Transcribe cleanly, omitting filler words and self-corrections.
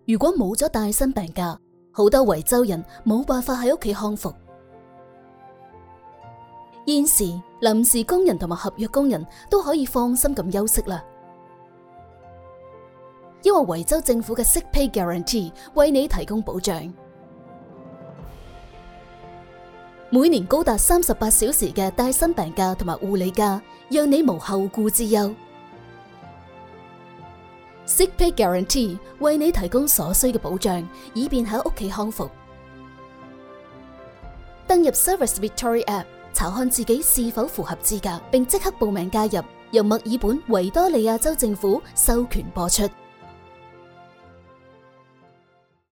如果冇咗帶薪病假，好多維州人冇辦法喺屋企康復。現時臨時工人同埋合約工人都可以放心咁休息啦，因為維州政府嘅 Sick Pay Guarantee 為你提供保障，每年高達38小時嘅帶薪病假同埋護理假，讓你無後顧之憂。Sick Pay Guarantee 為你提供所需嘅保障，以便喺屋企康復。登入 Service Victoria App， 查看自己是否符合資格，並即刻報名加入。由墨爾本維多利亞州政府授權播出。